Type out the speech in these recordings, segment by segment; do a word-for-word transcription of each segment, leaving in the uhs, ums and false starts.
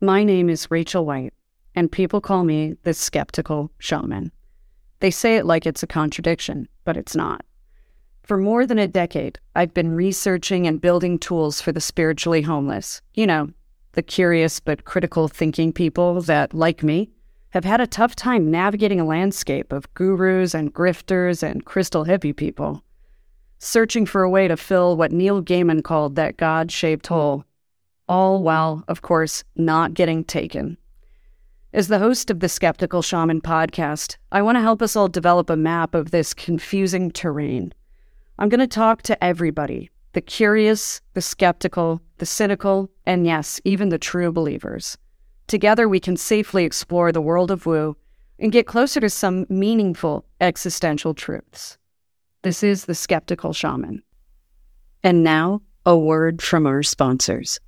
My name is Rachel White, and people call me the Skeptical Shaman. They say it like it's a contradiction, but it's not. For more than a decade, I've been researching and building tools for the spiritually homeless. You know, the curious but critical thinking people that, like me, have had a tough time navigating a landscape of gurus and grifters and crystal hippie people, searching for a way to fill what Neil Gaiman called that God-shaped hole, all while, of course, not getting taken. As the host of the Skeptical Shaman podcast, I want to help us all develop a map of this confusing terrain. I'm going to talk to everybody, the curious, the skeptical, the cynical, and yes, even the true believers. Together we can safely explore the world of woo and get closer to some meaningful existential truths. This is the Skeptical Shaman. And now, a word from our sponsors.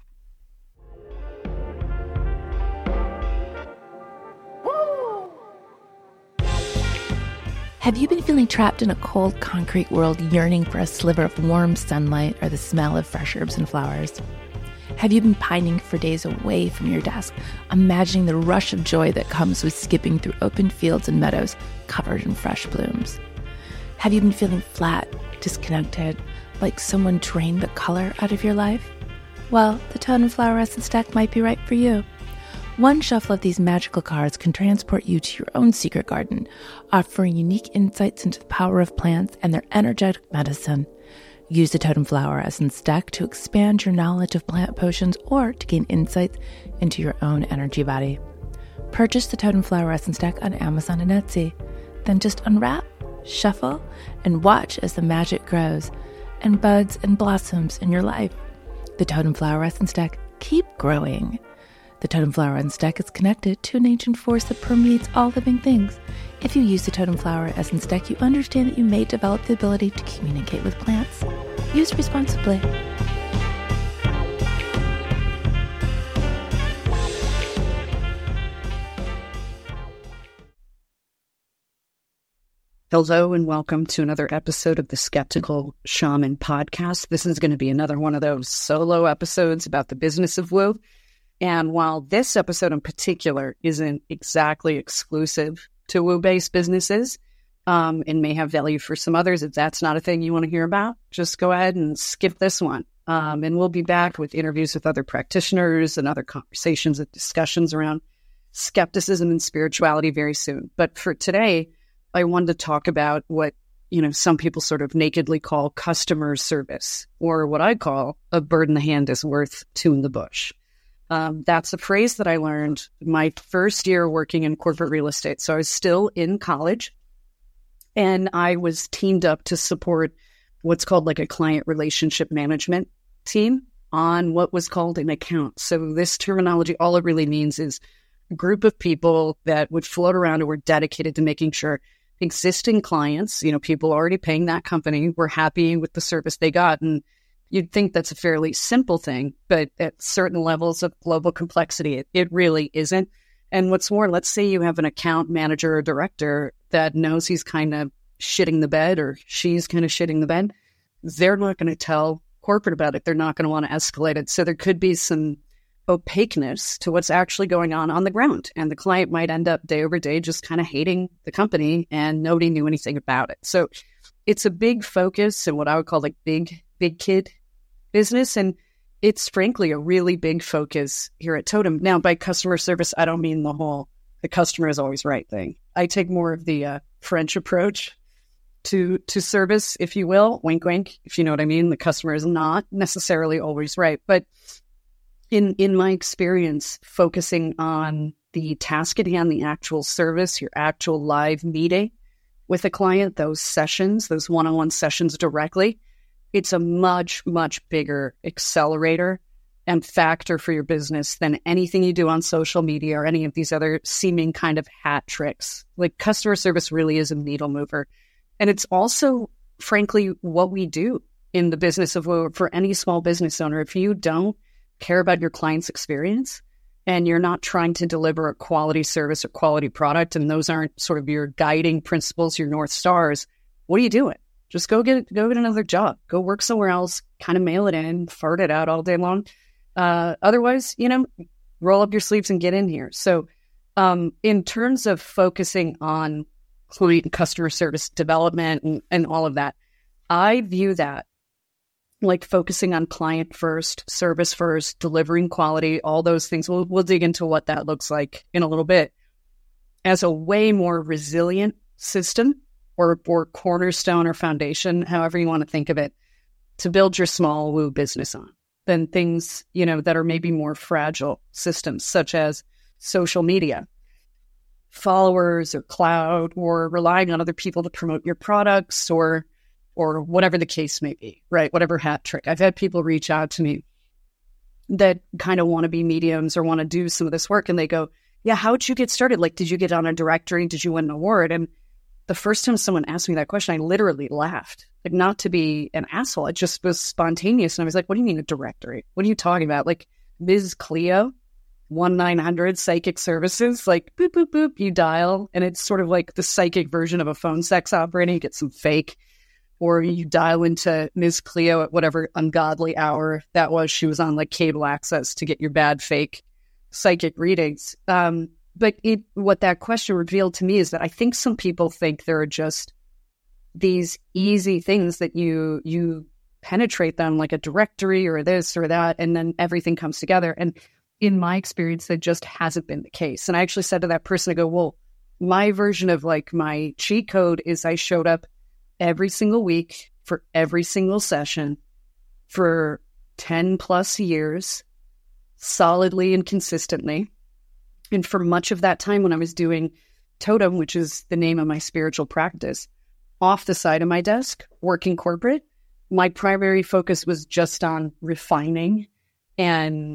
Have you been feeling trapped in a cold, concrete world, yearning for a sliver of warm sunlight or the smell of fresh herbs and flowers? Have you been pining for days away from your desk, imagining the rush of joy that comes with skipping through open fields and meadows covered in fresh blooms? Have you been feeling flat, disconnected, like someone drained the color out of your life? Well, the Totem Flower Essence deck might be right for you. One shuffle of these magical cards can transport you to your own secret garden, offering unique insights into the power of plants and their energetic medicine. Use the Totem Flower Essence deck to expand your knowledge of plant potions or to gain insights into your own energy body. Purchase the Totem Flower Essence deck on Amazon and Etsy. Then just unwrap, shuffle, and watch as the magic grows and buds and blossoms in your life. The Totem Flower Essence deck, keep growing. The Totem Flower Essence deck is connected to an ancient force that permeates all living things. If you use the Totem Flower Essence deck, you understand that you may develop the ability to communicate with plants. Use responsibly. Hello and welcome to another episode of the Skeptical Shaman podcast. This is going to be another one of those solo episodes about the business of woo. And while this episode in particular isn't exactly exclusive to woo-based businesses, um, and may have value for some others, if that's not a thing you want to hear about, just go ahead and skip this one. Um, and we'll be back with interviews with other practitioners and other conversations and discussions around skepticism and spirituality very soon. But for today, I wanted to talk about what, you know, some people sort of nakedly call customer service, or what I call a bird in the hand is worth two in the bush. Um, that's a phrase that I learned my first year working in corporate real estate. So I was still in college, and I was teamed up to support what's called like a client relationship management team on what was called an account. So this terminology, all it really means is a group of people that would float around and were dedicated to making sure existing clients, you know, people already paying that company, were happy with the service they got. And you'd think that's a fairly simple thing, but at certain levels of global complexity, it, it really isn't. And what's more, let's say you have an account manager or director that knows he's kind of shitting the bed, or she's kind of shitting the bed. They're not going to tell corporate about it. They're not going to want to escalate it. So there could be some opaqueness to what's actually going on on the ground. And the client might end up day over day just kind of hating the company, and nobody knew anything about it. So it's a big focus and what I would call like big, big kid business. And it's frankly a really big focus here at Totem. Now, by customer service, I don't mean the whole, the customer is always right thing. I take more of the uh, French approach to to service, if you will. Wink, wink, if you know what I mean. The customer is not necessarily always right. But in, in my experience, focusing on the task at hand, the actual service, your actual live meeting with a client, those sessions, those one-on-one sessions directly, it's a much, much bigger accelerator and factor for your business than anything you do on social media or any of these other seeming kind of hat tricks. Like, customer service really is a needle mover. And it's also, frankly, what we do in the business of woo for any small business owner. If you don't care about your client's experience and you're not trying to deliver a quality service or quality product, and those aren't sort of your guiding principles, your North Stars, what are you doing? Just go get go get another job. Go work somewhere else, kind of mail it in, fart it out all day long. Uh, otherwise, you know, roll up your sleeves and get in here. So um, in terms of focusing on client and customer service development and, and all of that, I view that like focusing on client first, service first, delivering quality, all those things. We'll, we'll dig into what that looks like in a little bit, as a way more resilient system or, or cornerstone or foundation, however you want to think of it, to build your small woo business on than things, you know, that are maybe more fragile systems, such as social media, followers or cloud, or relying on other people to promote your products, or or whatever the case may be, right? Whatever hat trick. I've had people reach out to me that kind of want to be mediums or want to do some of this work, and they go, yeah, how'd you get started? Like, did you get on a directory? Did you win an award? And the first time someone asked me that question, I literally laughed. Like, not to be an asshole, it just was spontaneous. And I was like, what do you mean a directory? What are you talking about? Like, Miz Cleo, one nine hundred Psychic Services, like, boop, boop, boop, you dial, and it's sort of like the psychic version of a phone sex operator. You get some fake, or you dial into Miz Cleo at whatever ungodly hour that was. She was on, like, cable access to get your bad fake psychic readings. Um, but it, what that question revealed to me is that I think some people think there are just these easy things that you you penetrate them, like a directory or this or that, and then everything comes together. And in my experience, that just hasn't been the case. And I actually said to that person, I go, well, my version of like my cheat code is I showed up every single week for every single session for ten plus years, solidly and consistently. And for much of that time when I was doing Totem, which is the name of my spiritual practice, off the side of my desk, working corporate, my primary focus was just on refining and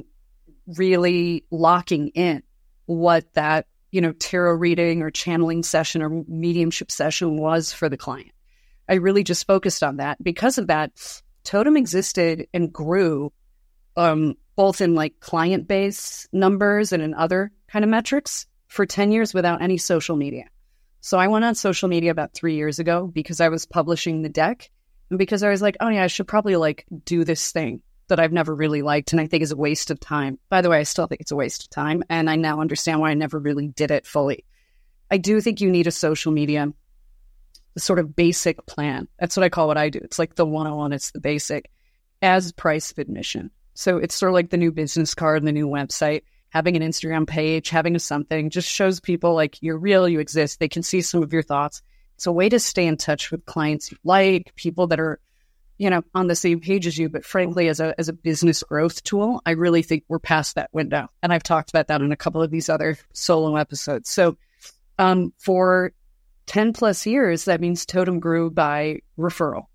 really locking in what that, you know, tarot reading or channeling session or mediumship session was for the client. I really just focused on that. Because of that, Totem existed and grew um, both in like client base numbers and in other kind of metrics for ten years without any social media. So I went on social media about three years ago because I was publishing the deck and because I was like, oh yeah, I should probably like do this thing that I've never really liked and I think is a waste of time. By the way, I still think it's a waste of time, and I now understand why I never really did it fully. I do think you need a social media sort of basic plan. That's what I call what I do. It's like the one oh one, it's the basic, as price of admission. So it's sort of like the new business card and the new website. Having an Instagram page, having a something, just shows people like you're real, you exist. They can see some of your thoughts. It's a way to stay in touch with clients you like, people that are, you know, on the same page as you. But frankly, as a as a business growth tool, I really think we're past that window. And I've talked about that in a couple of these other solo episodes. So um, for ten plus years, that means Totem grew by referral.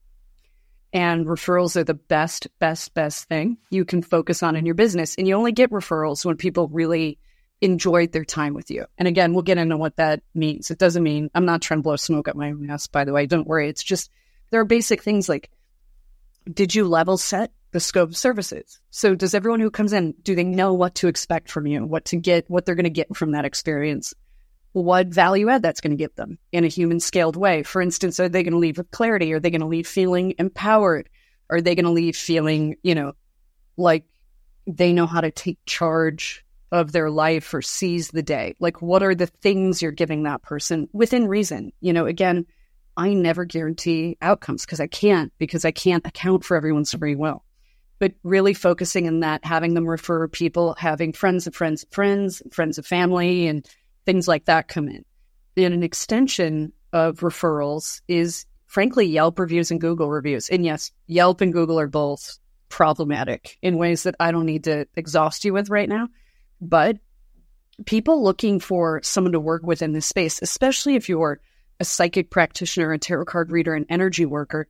And referrals are the best, best, best thing you can focus on in your business. And you only get referrals when people really enjoyed their time with you. And again, we'll get into what that means. It doesn't mean, I'm not trying to blow smoke up my ass, by the way. Don't worry. It's just, there are basic things like, did you level set the scope of services? So does everyone who comes in, do they know what to expect from you, what to get, what they're going to get from that experience? What value add that's going to give them in a human scaled way? For instance, are they going to leave with clarity? Are they going to leave feeling empowered? Are they going to leave feeling, you know, like they know how to take charge of their life or seize the day? Like, what are the things you're giving that person within reason? You know, again, I never guarantee outcomes because I can't, because I can't account for everyone's free will. But really focusing on that, having them refer people, having friends of friends of friends, friends of family, and things like that come in. And an extension of referrals is, frankly, Yelp reviews and Google reviews. And yes, Yelp and Google are both problematic in ways that I don't need to exhaust you with right now. But people looking for someone to work with in this space, especially if you're a psychic practitioner, a tarot card reader, an energy worker,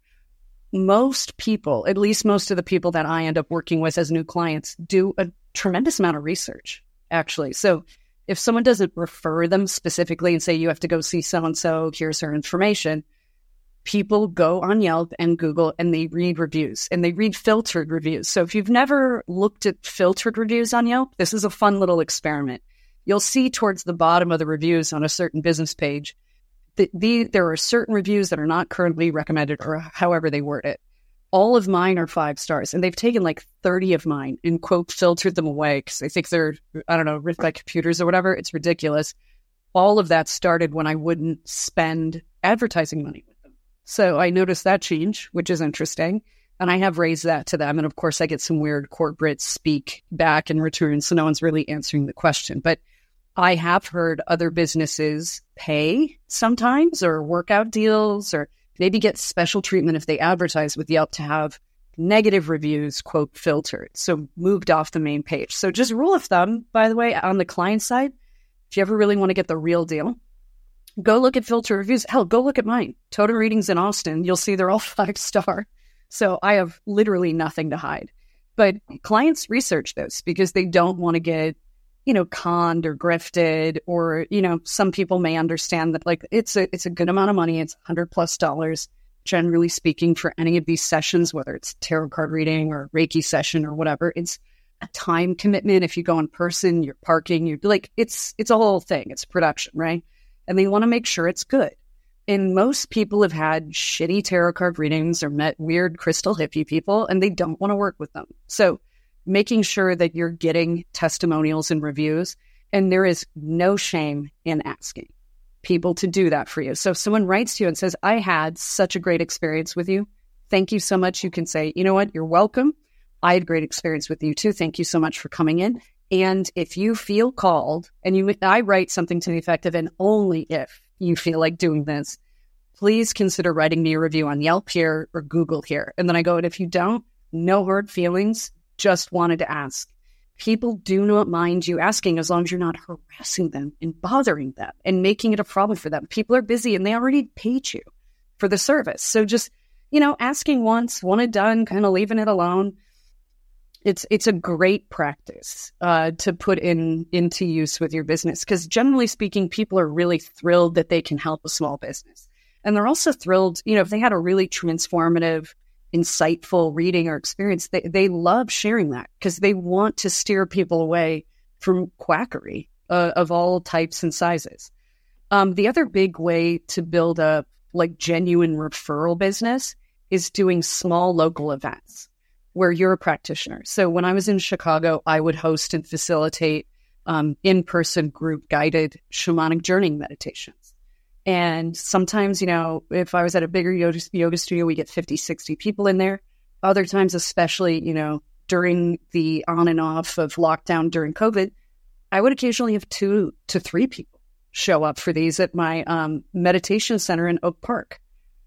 most people, at least most of the people that I end up working with as new clients, do a tremendous amount of research, actually. So if someone doesn't refer them specifically and say, you have to go see so-and-so, here's her information, people go on Yelp and Google and they read reviews and they read filtered reviews. So if you've never looked at filtered reviews on Yelp, this is a fun little experiment. You'll see towards the bottom of the reviews on a certain business page that the, there are certain reviews that are not currently recommended, or however they word it. All of mine are five stars, and they've taken like thirty of mine and quote filtered them away because they think they're, I don't know, written by computers or whatever. It's ridiculous. All of that started when I wouldn't spend advertising money with them. So I noticed that change, which is interesting. And I have raised that to them. And of course, I get some weird corporate speak back in return. So no one's really answering the question. But I have heard other businesses pay sometimes, or work out deals, or maybe get special treatment if they advertise with Yelp to have negative reviews, quote, filtered. So moved off the main page. So just rule of thumb, by the way, on the client side, if you ever really want to get the real deal, go look at filter reviews. Hell, go look at mine. Totem Readings in Austin. You'll see they're all five star. So I have literally nothing to hide. But clients research this because they don't want to get, you know, conned or grifted, or, you know, some people may understand that like it's a it's a good amount of money. It's one hundred plus dollars, generally speaking, for any of these sessions, whether it's tarot card reading or Reiki session or whatever. It's a time commitment. If you go in person, you're parking, you're like, it's it's a whole thing. It's production, right? And they want to make sure it's good. And most people have had shitty tarot card readings or met weird crystal hippie people, and they don't want to work with them. So making sure that you're getting testimonials and reviews, and there is no shame in asking people to do that for you. So if someone writes to you and says, I had such a great experience with you, thank you so much. You can say, you know what, you're welcome. I had a great experience with you too. Thank you so much for coming in. And if you feel called, and you, I write something to the effect of, and only if you feel like doing this, please consider writing me a review on Yelp here or Google here. And then I go, and if you don't, no hard feelings, just wanted to ask. People do not mind you asking as long as you're not harassing them and bothering them and making it a problem for them. People are busy and they already paid you for the service. So just, you know, asking once, one and done, kind of leaving it alone. It's it's a great practice uh, to put in into use with your business, because generally speaking, people are really thrilled that they can help a small business. And they're also thrilled, you know, if they had a really transformative, insightful reading or experience, they, they love sharing that because they want to steer people away from quackery uh, of all types and sizes. Um, the other big way to build a like genuine referral business is doing small local events where you're a practitioner. So when I was in Chicago, I would host and facilitate um, in-person group guided shamanic journeying meditations. And sometimes, you know, if I was at a bigger yoga, yoga studio, we get fifty, sixty people in there. Other times, especially, you know, during the on and off of lockdown during COVID, I would occasionally have two to three people show up for these at my um, meditation center in Oak Park.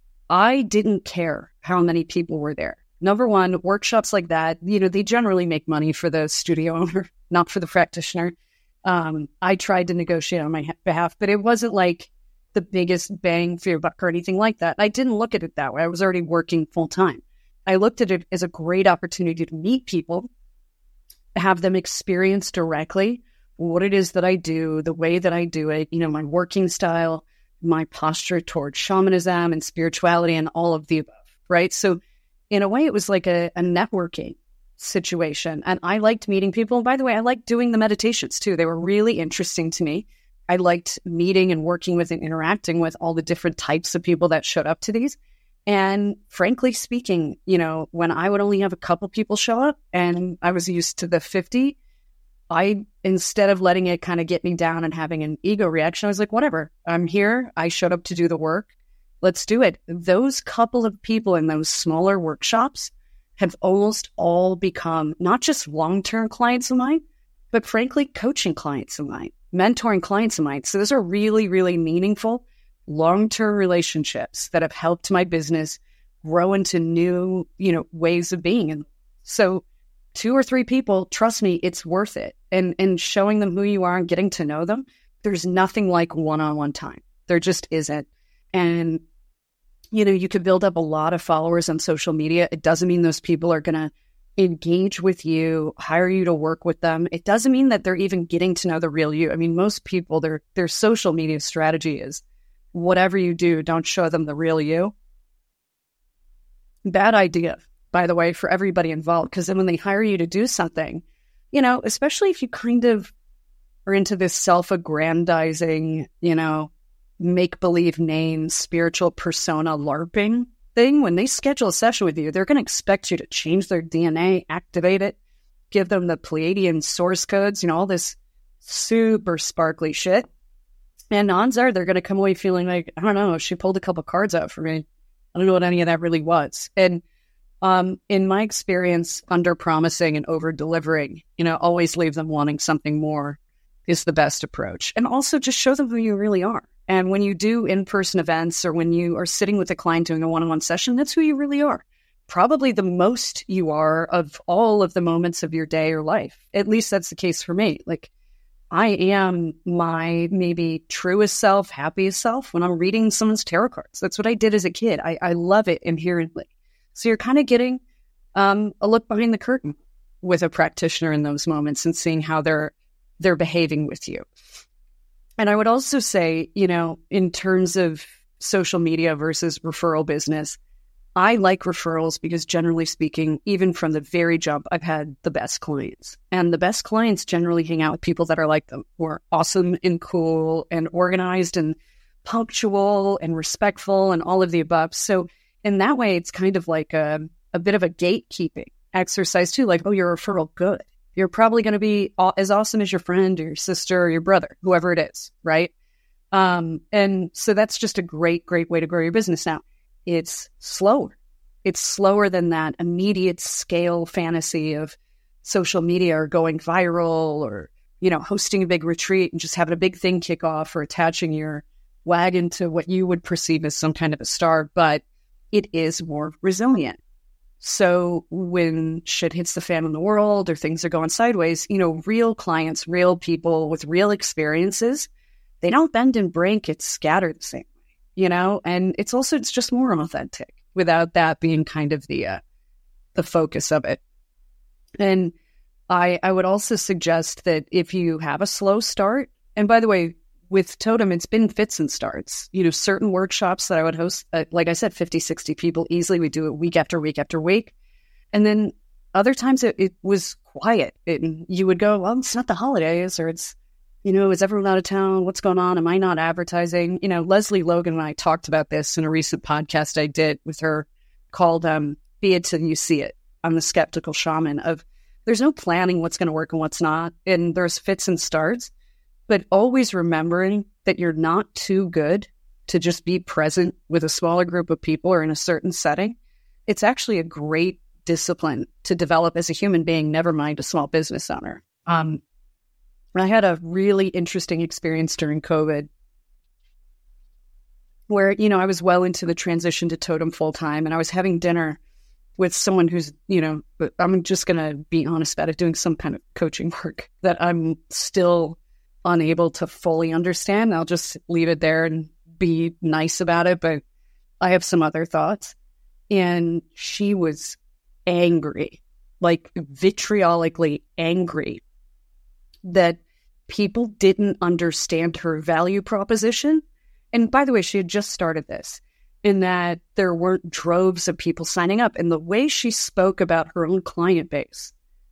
I didn't care how many people were there. Number one, workshops like that, you know, they generally make money for the studio owner, not for the practitioner. Um, I tried to negotiate on my behalf, but it wasn't like the biggest bang for your buck or anything like that. I didn't look at it that way. I was already working full time. I looked at it as a great opportunity to meet people, have them experience directly what it is that I do, the way that I do it, you know, my working style, my posture towards shamanism and spirituality and all of the above, right? So in a way, it was like a, a networking situation. And I liked meeting people. And by the way, I liked doing the meditations too. They were really interesting to me. I liked meeting and working with and interacting with all the different types of people that showed up to these. And frankly speaking, you know, when I would only have a couple people show up and I was used to the fifty, I, instead of letting it kind of get me down and having an ego reaction, I was like, whatever, I'm here. I showed up to do the work. Let's do it. Those couple of people in those smaller workshops have almost all become not just long-term clients of mine, but frankly, coaching clients of mine, mentoring clients of mine. So those are really, really meaningful long-term relationships that have helped my business grow into new, you know, ways of being. And so two or three people, trust me, it's worth it. And, and showing them who you are and getting to know them, there's nothing like one-on-one time. There just isn't. And, you know, you could build up a lot of followers on social media. It doesn't mean those people are going to engage with you, hire you to work with them. It doesn't mean that they're even getting to know the real you. I mean, most people, their their social media strategy is whatever you do, don't show them the real you. Bad idea, by the way, for everybody involved, because then when they hire you to do something, you know, especially if you kind of are into this self-aggrandizing, you know, make-believe name, spiritual persona LARPing, thing, when they schedule a session with you, they're going to expect you to change their D N A, activate it, give them the Pleiadian source codes, you know, all this super sparkly shit. And odds are they're going to come away feeling like, I don't know, she pulled a couple cards out for me. I don't know what any of that really was. And um, in my experience, under-promising and over-delivering, you know, always leave them wanting something more is the best approach. And also just show them who you really are. And when you do in-person events or when you are sitting with a client doing a one-on-one session, that's who you really are. Probably the most you are of all of the moments of your day or life. At least that's the case for me. Like, I am my maybe truest self, happiest self when I'm reading someone's tarot cards. That's what I did as a kid. I, I love it inherently. So you're kind of getting um, a look behind the curtain with a practitioner in those moments and seeing how they're they're behaving with you. And I would also say, you know, in terms of social media versus referral business, I like referrals because generally speaking, even from the very jump, I've had the best clients. And the best clients generally hang out with people that are like them, who are awesome and cool and organized and punctual and respectful and all of the above. So in that way, it's kind of like a, a bit of a gatekeeping exercise too. Like, oh, you're a referral, good. You're probably going to be as awesome as your friend or your sister or your brother, whoever it is, right? Um, and so that's just a great, great way to grow your business. Now, it's slower. It's slower than that immediate scale fantasy of social media or going viral or, you know, hosting a big retreat and just having a big thing kick off or attaching your wagon to what you would perceive as some kind of a star, but it is more resilient. So when shit hits the fan in the world or things are going sideways, you know, real clients, real people with real experiences, they don't bend and break. It's scattered the same way, you know, and it's also, it's just more authentic without that being kind of the, uh, the focus of it. And I, I would also suggest that if you have a slow start, and by the way, with Totem, it's been fits and starts. You know, certain workshops that I would host, uh, like I said, fifty, sixty people easily. We do it week after week after week. And then other times it, it was quiet. It, you would go, well, it's not the holidays, or it's, you know, is everyone out of town? What's going on? Am I not advertising? You know, Leslie Logan and I talked about this in a recent podcast I did with her called um, Be It Till You See It on the Skeptical Shaman, of there's no planning what's going to work and what's not. And there's fits and starts. But always remembering that you're not too good to just be present with a smaller group of people or in a certain setting. It's actually a great discipline to develop as a human being, never mind a small business owner. Um, I had a really interesting experience during COVID where, you know, I was well into the transition to Totem full-time, and I was having dinner with someone who's, you know, I'm just going to be honest about it, doing some kind of coaching work that I'm still unable to fully understand. I'll just leave it there and be nice about it, but I have some other thoughts. And she was angry, like vitriolically angry, that people didn't understand her value proposition. And by the way, she had just started this, in that there weren't droves of people signing up. And the way she spoke about her own client base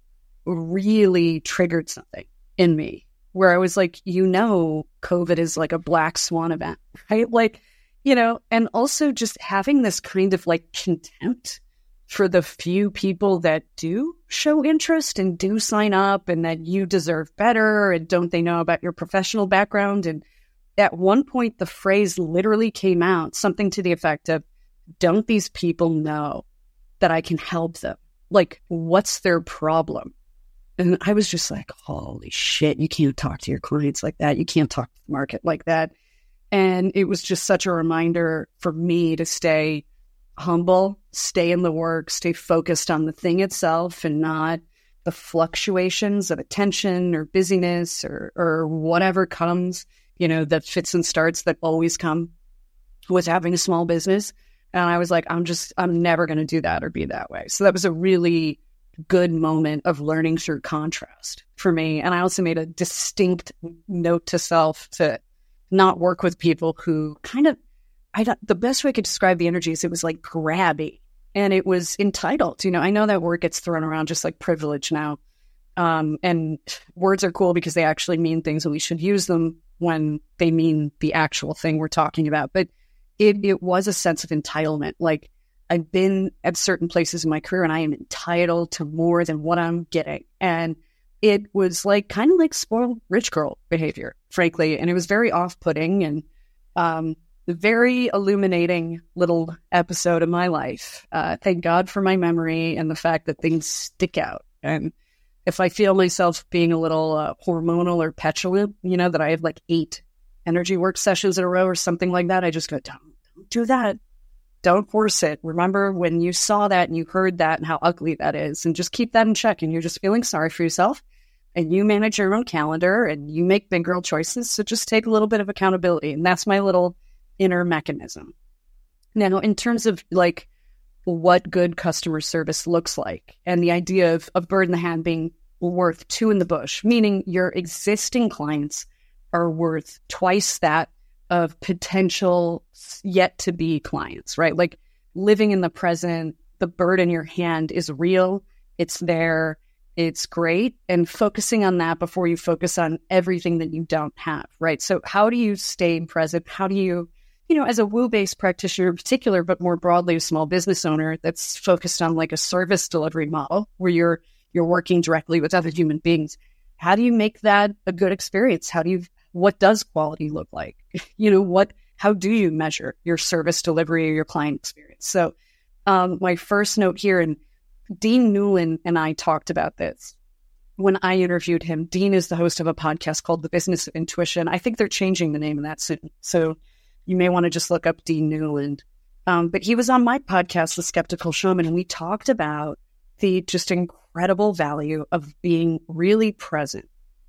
really triggered something in me, where I was like, you know, COVID is like a black swan event, right? Like, you know, and also just having this kind of like contempt for the few people that do show interest and do sign up, and that you deserve better, and don't they know about your professional background? And at one point, the phrase literally came out, something to the effect of, don't these people know that I can help them? Like, what's their problem? And I was just like, holy shit, you can't talk to your clients like that. You can't talk to the market like that. And it was just such a reminder for me to stay humble, stay in the work, stay focused on the thing itself and not the fluctuations of attention or busyness or, or whatever comes, you know, the fits and starts that always come with having a small business. And I was like, I'm just, I'm never going to do that or be that way. So that was a really good moment of learning through contrast for me. And I also made a distinct note to self to not work with people who kind of, I don't, the best way I could describe the energy is it was like grabby and it was entitled. You know, I know that word gets thrown around just like privilege now. Um, and words are cool because they actually mean things, and we should use them when they mean the actual thing we're talking about. But it, it was a sense of entitlement. Like, I've been at certain places in my career and I am entitled to more than what I'm getting. And it was like kind of like spoiled rich girl behavior, frankly. And it was very off-putting and um, very illuminating little episode of my life. Uh, thank God for my memory and the fact that things stick out. And if I feel myself being a little uh, hormonal or petulant, you know, that I have like eight energy work sessions in a row or something like that, I just go, don't, don't do that. Don't force it. Remember when you saw that and you heard that and how ugly that is, and just keep that in check. And you're just feeling sorry for yourself and you manage your own calendar and you make big girl choices. So just take a little bit of accountability. And that's my little inner mechanism. Now, in terms of like what good customer service looks like and the idea of, of bird in the hand being worth two in the bush, meaning your existing clients are worth twice that of potential yet to be clients, right? Like living in the present, the bird in your hand is real. It's there. It's great. And focusing on that before you focus on everything that you don't have, right? So how do you stay present? How do you, you know, as a woo-based practitioner in particular, but more broadly a small business owner that's focused on like a service delivery model where you're you're working directly with other human beings, how do you make that a good experience? How do you, what does quality look like? You know, what, how do you measure your service delivery or your client experience? So um, my first note here, and Dean Newlin and I talked about this when I interviewed him. Dean is the host of a podcast called The Business of Intuition. I think they're changing the name of that soon. So you may want to just look up Dean Newlin. Um, but he was on my podcast, The Skeptical Shaman, and we talked about the just incredible value of being really present.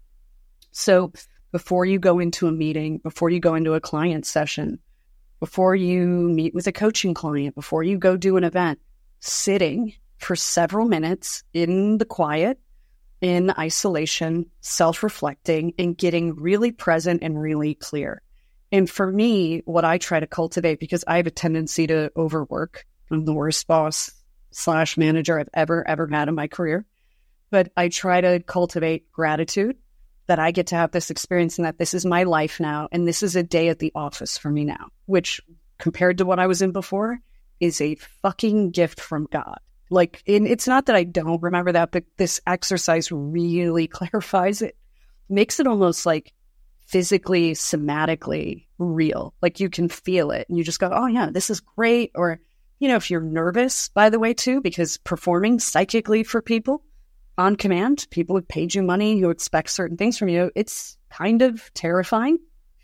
So before you go into a meeting, before you go into a client session, before you meet with a coaching client, before you go do an event, sitting for several minutes in the quiet, in isolation, self-reflecting, and getting really present and really clear. And for me, what I try to cultivate, because I have a tendency to overwork, I'm the worst boss slash manager I've ever, ever had in my career. But I try to cultivate gratitude that I get to have this experience and that this is my life now. And this is a day at the office for me now, which compared to what I was in before is a fucking gift from God. Like, and it's not that I don't remember that, but this exercise really clarifies it, makes it almost like physically, somatically real. Like you can feel it and you just go, oh yeah, this is great. Or, you know, if you're nervous, by the way, too, because performing psychically for people on command, people who paid you money, who expect certain things from you, it's kind of terrifying.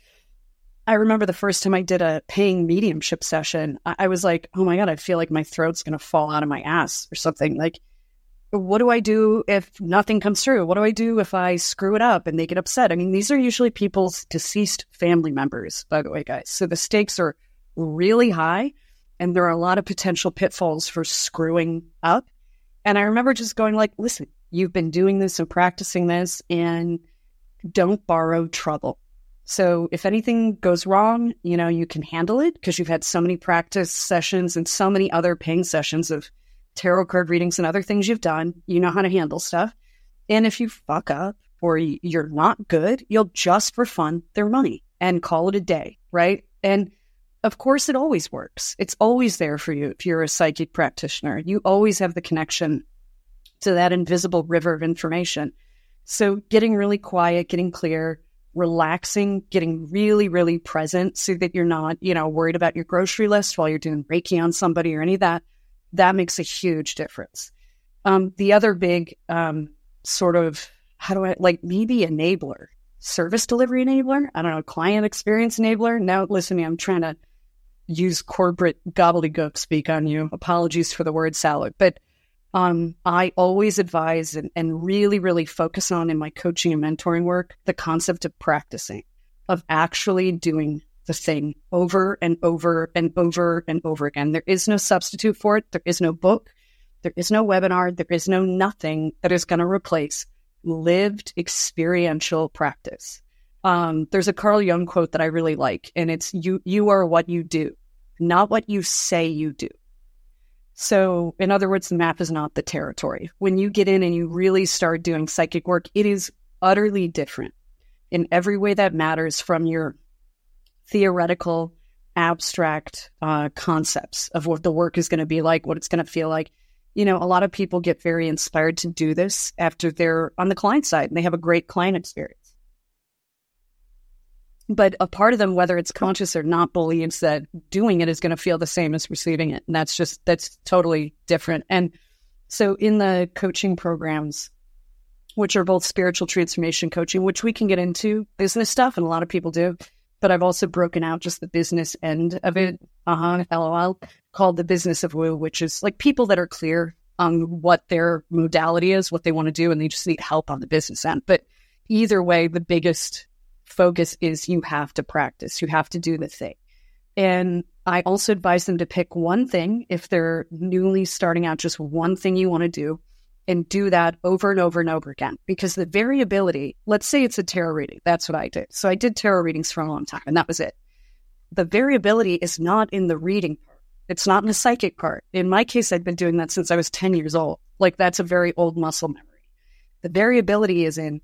I remember the first time I did a paying mediumship session, I, I was like, oh my God, I feel like my throat's going to fall out of my ass or something. Like, what do I do if nothing comes through? What do I do if I screw it up and they get upset? I mean, these are usually people's deceased family members, by the way, guys. So the stakes are really high. And there are a lot of potential pitfalls for screwing up. And I remember just going like, listen, you've been doing this and practicing this and don't borrow trouble. So if anything goes wrong, you know, you can handle it because you've had so many practice sessions and so many other paying sessions of tarot card readings and other things you've done. You know how to handle stuff. And if you fuck up or you're not good, you'll just refund their money and call it a day, right? And of course, it always works. It's always there for you if you're a psychic practitioner. You always have the connection to that invisible river of information. So getting really quiet, getting clear, relaxing, getting really, really present so that you're not, you know, worried about your grocery list while you're doing Reiki on somebody or any of that, that makes a huge difference. Um, the other big um, sort of, how do I, like maybe enabler, service delivery enabler, I don't know, client experience enabler. Now, listen to me, I'm trying to use corporate gobbledygook speak on you. Apologies for the word salad. But um, I always advise and, and really, really focus on in my coaching and mentoring work, the concept of practicing, of actually doing the thing over and over and over and over again. There is no substitute for it. There is no book. There is no webinar. There is no nothing that is going to replace lived experiential practice. Um, there's a Carl Jung quote that I really like, and it's you, you are what you do, not what you say you do. So in other words, the map is not the territory. When you get in and you really start doing psychic work, it is utterly different in every way that matters, from your theoretical abstract uh, concepts of what the work is going to be like, what it's going to feel like. You know, a lot of people get very inspired to do this after they're on the client side and they have a great client experience. But a part of them, whether it's conscious or not, believes that doing it is going to feel the same as receiving it. And that's just, that's totally different. And so in the coaching programs, which are both spiritual transformation coaching, which we can get into business stuff, and a lot of people do, but I've also broken out just the business end of it, uh-huh, LOL, called the Business of Woo, which is like people that are clear on what their modality is, what they want to do, and they just need help on the business end. But either way, the biggest focus is you have to practice. You have to do the thing. And I also advise them to pick one thing if they're newly starting out, just one thing you want to do, and do that over and over and over again. Because the variability, let's say it's a tarot reading. That's what I did. So I did tarot readings for a long time, and that was it. The variability is not in the reading part. It's not in the psychic part. In my case, I've been doing that since I was ten years old. Like, that's a very old muscle memory. The variability is in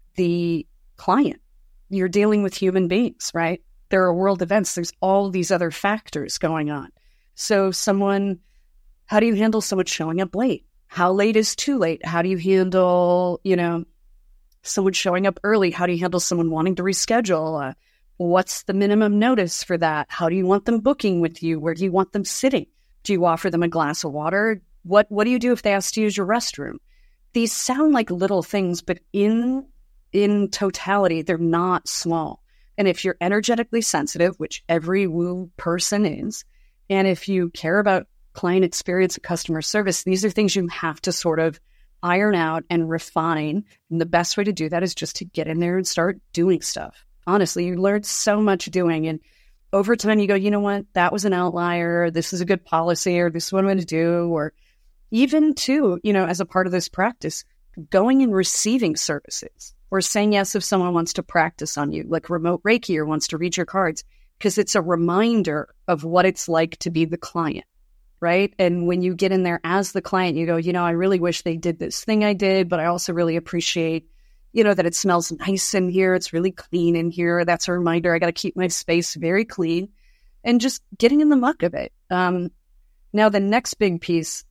the client. You're dealing with human beings, right? There are world events. There's all these other factors going on. So someone, how do you handle someone showing up late? How late is too late? How do you handle, you know, someone showing up early? How do you handle someone wanting to reschedule? Uh, what's the minimum notice for that? How do you want them booking with you? Where do you want them sitting? Do you offer them a glass of water? What What do you do if they ask to use your restroom? These sound like little things, but in in totality, they're not small. And if you're energetically sensitive, which every woo person is, and if you care about client experience and customer service, these are things you have to sort of iron out and refine. And the best way to do that is just to get in there and start doing stuff. Honestly, you learn so much doing. And over time, you go, you know what, that was an outlier. This is a good policy, or this is what I'm going to do. Or even too, you know, as a part of this practice, going and receiving services, or saying yes if someone wants to practice on you, like remote Reiki, or wants to read your cards, because it's a reminder of what it's like to be the client, right? And when you get in there as the client, you go, you know, I really wish they did this thing I did, but I also really appreciate, you know, that it smells nice in here. It's really clean in here. That's a reminder. I got to keep my space very clean, and just getting in the muck of it. Um, now, the next big piece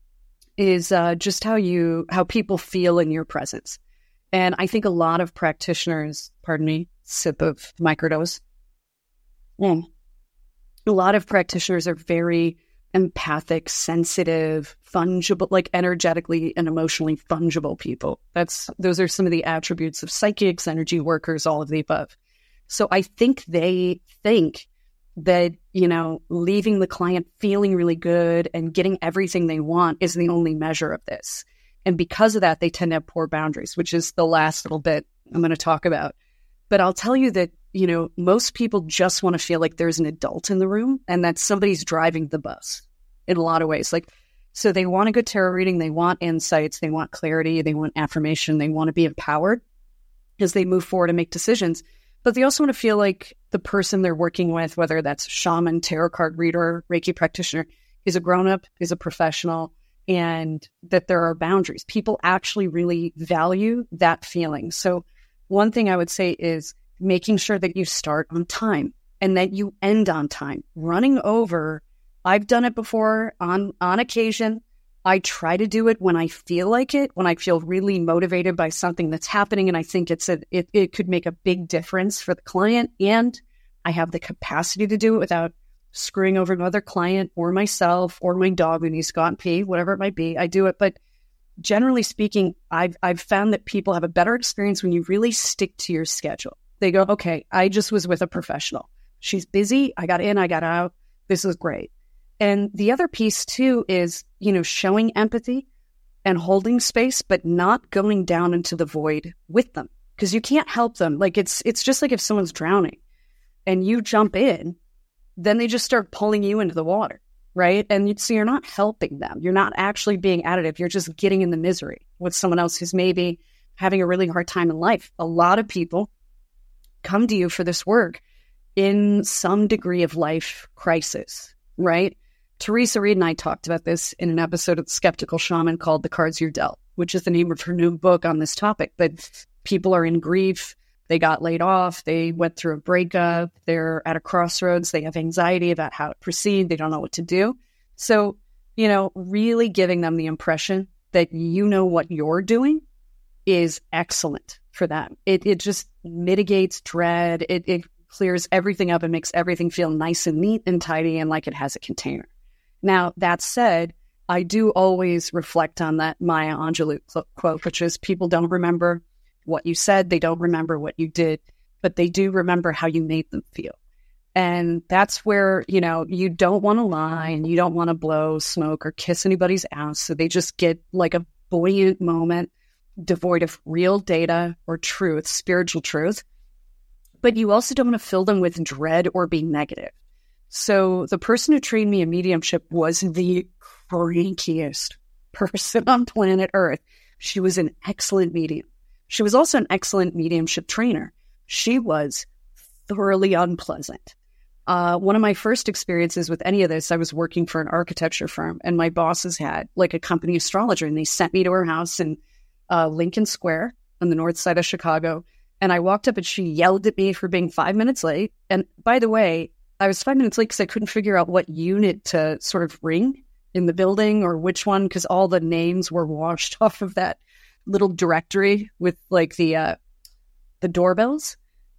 is uh, just how you, how people feel in your presence. And I think a lot of practitioners, pardon me, sip of microdose. Mm. A lot of practitioners are very empathic, sensitive, fungible, like energetically and emotionally fungible people. That's, those are some of the attributes of psychics, energy workers, all of the above. So I think they think that, you know, leaving the client feeling really good and getting everything they want is the only measure of this. And because of that, they tend to have poor boundaries, which is the last little bit I'm going to talk about. But I'll tell you that, you know, most people just want to feel like there's an adult in the room and that somebody's driving the bus in a lot of ways. Like, so they want a good tarot reading, they want insights, they want clarity, they want affirmation, they want to be empowered as they move forward and make decisions. But they also want to feel like the person they're working with, whether that's shaman, tarot card reader, Reiki practitioner, is a grown-up, is a professional, and that there are boundaries. People actually really value that feeling. So one thing I would say is making sure that you start on time and that you end on time. Running over, I've done it before on, on occasion. I try to do it when I feel like it, when I feel really motivated by something that's happening and I think it's a, it, it could make a big difference for the client, and I have the capacity to do it without screwing over another client or myself or my dog who needs to go out and pee, whatever it might be, I do it. But generally speaking, I've, I've found that people have a better experience when you really stick to your schedule. They go, okay, I just was with a professional. She's busy. I got in, I got out. This is great. And the other piece too is, you know, showing empathy and holding space, but not going down into the void with them, because you can't help them. Like it's, it's just like if someone's drowning and you jump in, then they just start pulling you into the water, right? And so you're not helping them. You're not actually being additive. You're just getting in the misery with someone else who's maybe having a really hard time in life. A lot of people come to you for this work in some degree of life crisis, right? Teresa Reed and I talked about this in an episode of The Skeptical Shaman called The Cards You're Dealt, which is the name of her new book on this topic. But people are in grief. They got laid off. They went through a breakup. They're at a crossroads. They have anxiety about how to proceed. They don't know what to do. So, you know, really giving them the impression that you know what you're doing is excellent for them. It it just mitigates dread. It, it clears everything up and makes everything feel nice and neat and tidy and like it has a container. Now, that said, I do always reflect on that Maya Angelou quote, which is people don't remember what you said, they don't remember what you did, but they do remember how you made them feel. And that's where, you know, you don't want to lie and you don't want to blow smoke or kiss anybody's ass. So they just get like a buoyant moment devoid of real data or truth, spiritual truth. But you also don't want to fill them with dread or be negative. So the person who trained me in mediumship was the crankiest person on planet Earth. She was an excellent medium. She was also an excellent mediumship trainer. She was thoroughly unpleasant. Uh, one of my first experiences with any of this, I was working for an architecture firm, and my bosses had like a company astrologer, and they sent me to her house in uh, Lincoln Square on the north side of Chicago. And I walked up and she yelled at me for being five minutes late. And by the way, I was five minutes late because I couldn't figure out what unit to sort of ring in the building or which one, because all the names were washed off of that little directory with like the uh, the doorbells.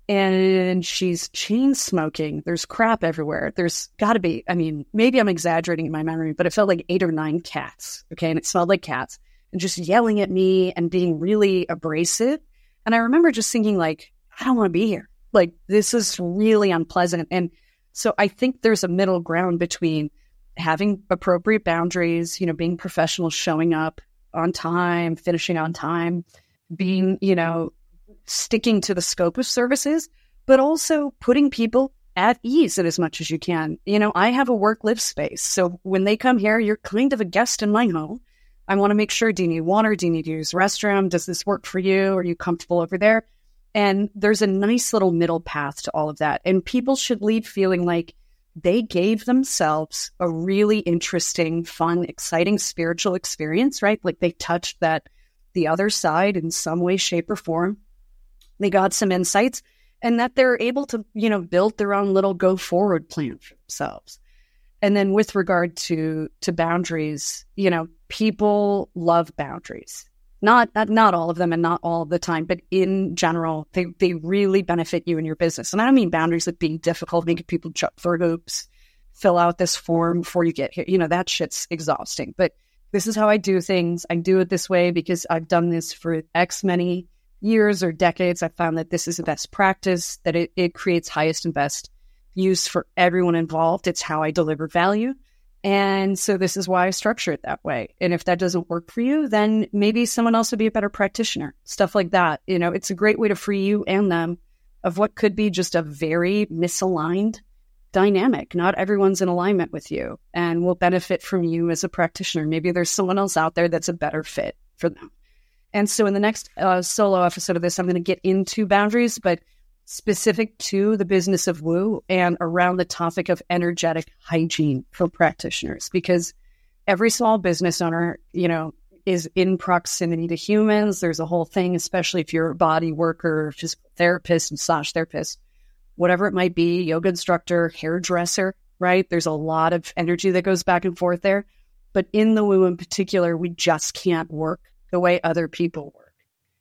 And she's chain smoking. There's crap everywhere. There's got to be, I mean, maybe I'm exaggerating in my memory, but it felt like eight or nine cats. Okay. And it smelled like cats and just yelling at me and being really abrasive. And I remember just thinking like, I don't want to be here. Like, this is really unpleasant. And so I think there's a middle ground between having appropriate boundaries, you know, being professional, showing up on time, finishing on time, being, you know, sticking to the scope of services, but also putting people at ease in as much as you can. You know, I have a work-live space. So when they come here, you're kind of a guest in my home. I want to make sure, do you need water? Do you need to use the restroom? Does this work for you? Are you comfortable over there? And there's a nice little middle path to all of that. And people should leave feeling like they gave themselves a really interesting, fun, exciting spiritual experience, right? Like they touched that, the other side in some way, shape, or form. They got some insights, and that they're able to, you know, build their own little go forward plan for themselves. And then with regard to, to boundaries, you know, people love boundaries. Not, not not all of them and not all of the time, but in general, they, they really benefit you in your business. And I don't mean boundaries like being difficult, making people jump through hoops, fill out this form before you get here. You know, that shit's exhausting. But this is how I do things. I do it this way because I've done this for X many years or decades. I found that this is the best practice, that it, it creates highest and best use for everyone involved. It's how I deliver value. And so this is why I structure it that way. And if that doesn't work for you, then maybe someone else would be a better practitioner. Stuff like that. You know, it's a great way to free you and them of what could be just a very misaligned dynamic. Not everyone's in alignment with you and will benefit from you as a practitioner. Maybe there's someone else out there that's a better fit for them. And so in the next uh, solo episode of this, I'm going to get into boundaries, but specific to the business of woo and around the topic of energetic hygiene for practitioners, because every small business owner, you know, is in proximity to humans. There's a whole thing, especially if you're a body worker, physical therapist, massage therapist, whatever it might be, yoga instructor, hairdresser, right? There's a lot of energy that goes back and forth there. But in the woo in particular, we just can't work the way other people work.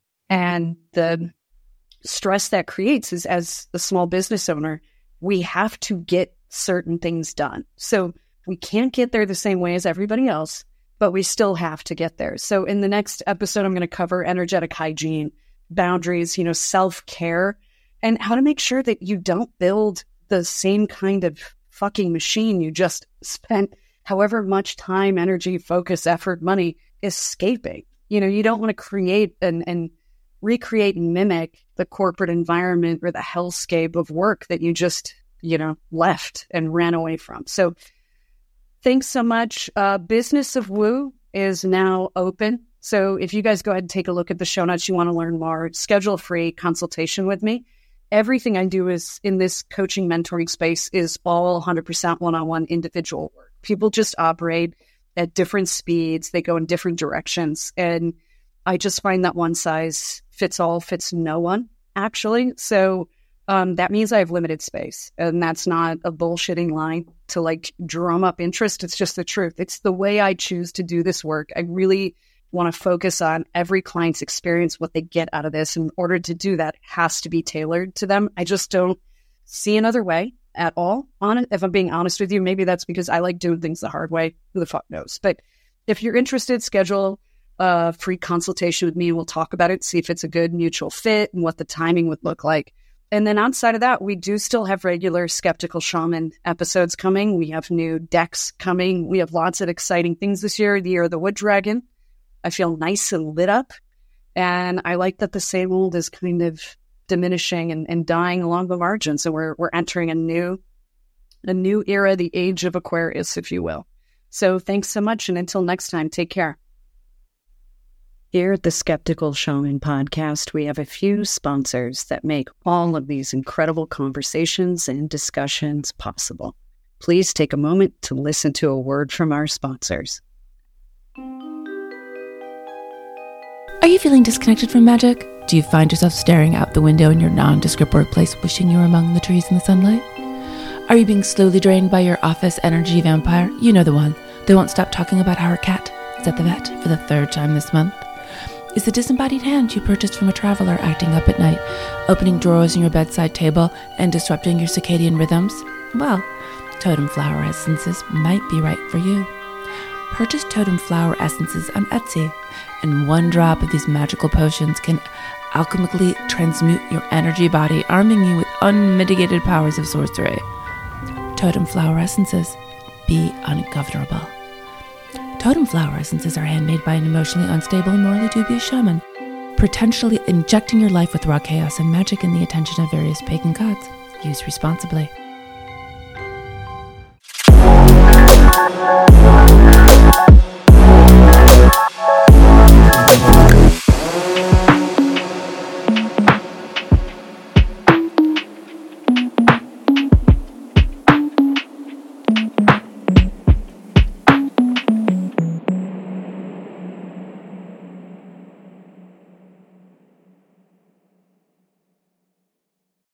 And the stress that creates is, as a small business owner, we have to get certain things done. So we can't get there the same way as everybody else, but we still have to get there. So in the next episode, I'm going to cover energetic hygiene, boundaries, you know, self-care, and how to make sure that you don't build the same kind of fucking machine you just spent however much time, energy, focus, effort, money escaping. You know, you don't want to create and, and recreate and mimic the corporate environment or the hellscape of work that you just, you know, left and ran away from. So thanks so much. Uh, Business of Woo is now open. So if you guys go ahead and take a look at the show notes, you want to learn more, schedule a free consultation with me. Everything I do is in this coaching mentoring space is all one hundred percent one-on-one individual work. People just operate at different speeds. They go in different directions. And I just find that one size fits all fits no one actually. So um, that means I have limited space. And that's not a bullshitting line to like drum up interest. It's just the truth. It's the way I choose to do this work. I really want to focus on every client's experience, what they get out of this. In order to do that, it has to be tailored to them. I just don't see another way at all on it. If I'm being honest with you, maybe that's because I like doing things the hard way. Who the fuck knows? But if you're interested, schedule a free consultation with me. We'll talk about it, see if it's a good mutual fit and what the timing would look like. And then outside of that, we do still have regular Skeptical Shaman episodes coming. We have new decks coming. We have lots of exciting things this year. The Year of the Wood Dragon. I feel nice and lit up. And I like that the same old is kind of diminishing and, and dying along the margins. So we're we're entering a new a new era, the age of Aquarius, if you will. So thanks so much. And until next time, take care. Here at the Skeptical Shaman podcast, we have a few sponsors that make all of these incredible conversations and discussions possible. Please take a moment to listen to a word from our sponsors. Are you feeling disconnected from magic? Do you find yourself staring out the window in your nondescript workplace, wishing you were among the trees in the sunlight? Are you being slowly drained by your office energy vampire? You know the one. They won't stop talking about how her cat is at the vet for the third time this month. Is the disembodied hand you purchased from a traveler acting up at night, opening drawers in your bedside table and disrupting your circadian rhythms? Well, Totem Flower Essences might be right for you. Purchase Totem Flower Essences on Etsy, and one drop of these magical potions can alchemically transmute your energy body, arming you with unmitigated powers of sorcery. Totem Flower Essences. Be ungovernable. Totem Flower Essences are handmade by an emotionally unstable and morally dubious shaman, potentially injecting your life with raw chaos and magic and the attention of various pagan gods. Use responsibly.